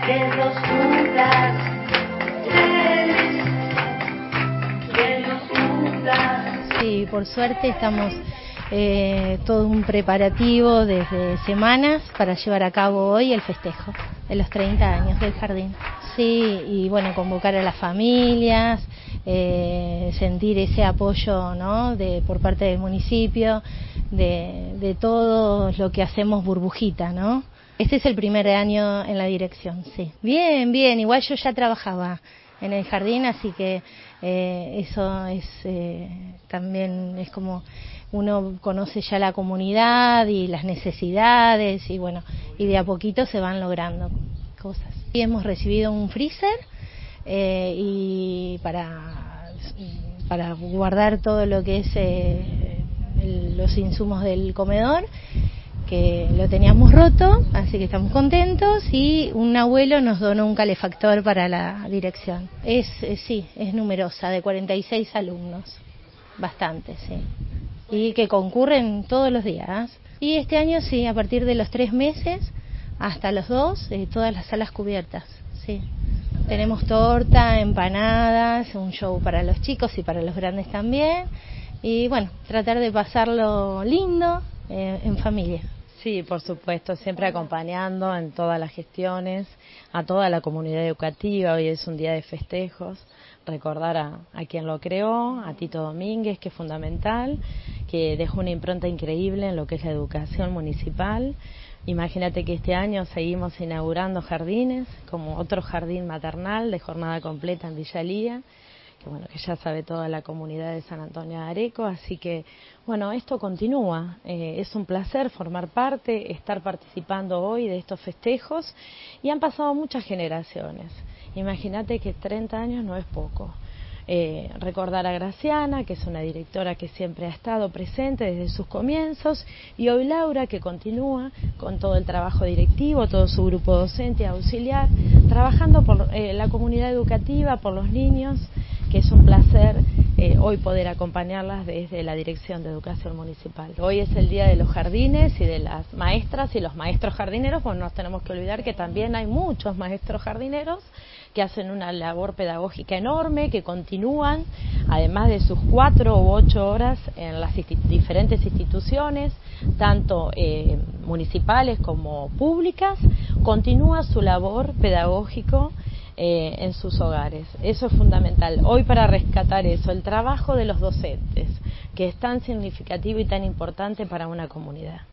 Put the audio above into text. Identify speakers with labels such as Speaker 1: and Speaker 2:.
Speaker 1: que nos cumplas, que nos cumplas.
Speaker 2: Sí, por suerte estamos todo un preparativo desde semanas para llevar a cabo hoy el festejo de los 30 años del jardín. Sí, y bueno, convocar a las familias, sentir ese apoyo, ¿no?, por parte del municipio, de todo lo que hacemos burbujita, ¿no? Este es el primer año en la dirección, sí. Bien, bien, igual yo ya trabajaba en el jardín, así que eso es también es como uno conoce ya la comunidad y las necesidades y bueno, y de a poquito se van logrando cosas. Y hemos recibido un freezer y para guardar todo lo que es los insumos del comedor, que lo teníamos roto, así que estamos contentos, y un abuelo nos donó un calefactor para la dirección. Sí, es numerosa, de 46 alumnos, bastante, sí, y que concurren todos los días. Y este año sí, a partir de los 3 meses hasta los 2, todas las salas cubiertas, sí. Tenemos torta, empanadas, un show para los chicos y para los grandes también, y bueno, tratar de pasarlo lindo en familia.
Speaker 3: Sí, por supuesto, siempre acompañando en todas las gestiones a toda la comunidad educativa. Hoy es un día de festejos, recordar a quien lo creó, a Tito Domínguez, que es fundamental, que dejó una impronta increíble en lo que es la educación municipal. Imagínate que este año seguimos inaugurando jardines, como otro jardín maternal de jornada completa en Villa Elía, que ya sabe toda la comunidad de San Antonio de Areco, así que bueno, esto continúa. Es un placer formar parte, estar participando hoy de estos festejos, y han pasado muchas generaciones. Imagínate que 30 años no es poco. Recordar a Graciana, que es una directora que siempre ha estado presente desde sus comienzos, y hoy Laura, que continúa con todo el trabajo directivo, todo su grupo docente auxiliar, trabajando por la comunidad educativa, por los niños, que es un placer hoy poder acompañarlas desde la Dirección de Educación Municipal. Hoy es el Día de los Jardines y de las maestras y los maestros jardineros, pues no nos tenemos que olvidar que también hay muchos maestros jardineros que hacen una labor pedagógica enorme, que continúan, además de sus 4 u 8 horas en las diferentes instituciones, tanto municipales como públicas, continúa su labor pedagógico en sus hogares. Eso es fundamental. Hoy, para rescatar eso, el trabajo de los docentes, que es tan significativo y tan importante para una comunidad.